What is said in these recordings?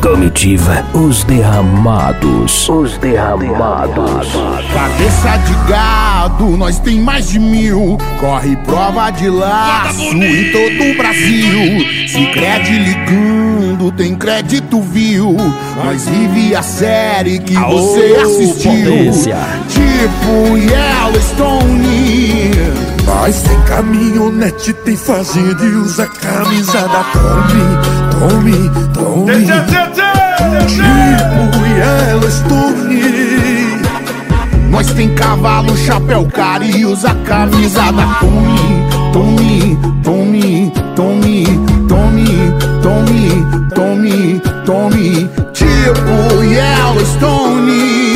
Comitiva Os Derramados. Os Derramados. Cabeça de gado, nós tem mais de 1000. Corre prova de laço em todo o Brasil. Se crede ligando, tem crédito, viu? Nós vive a série que você assistiu. Potência. Tipo Yellowstone. Nós tem caminhonete, tem fazenda e usa camisa da Tommy. Tipo Yellowstone. Nós tem cavalo, chapéu, cara e usa camisa da Tommy. Tipo Yellowstone.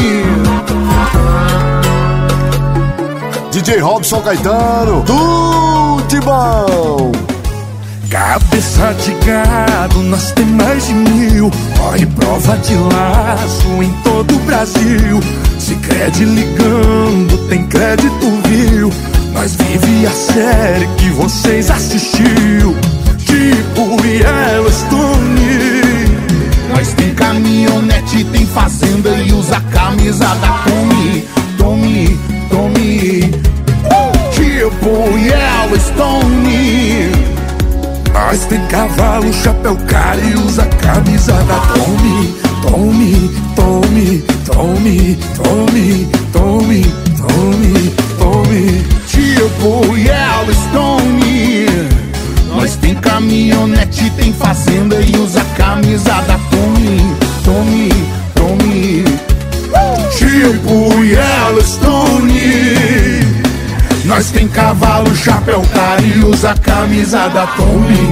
DJ Robson Caetano, tudo de bom. Cabeça de gado, nós tem mais de 1000. Corre prova de laço em todo o Brasil. Se crede ligando, tem crédito, viu? Nós vive a série que vocês assistiu. Tipo Yellowstone. Nós tem caminhonete, tem fazenda e usa camisa da Tommy. Tipo Yellowstone. Nós tem cavalo, chapéu, cara e usa camisa da Tommy. Tipo Yellowstone. Nós tem caminhonete, tem fazenda e usa camisa da Tommy. Tipo Yellowstone. Nós tem cavalo, chapéu, cara e usa camisa da Tommy.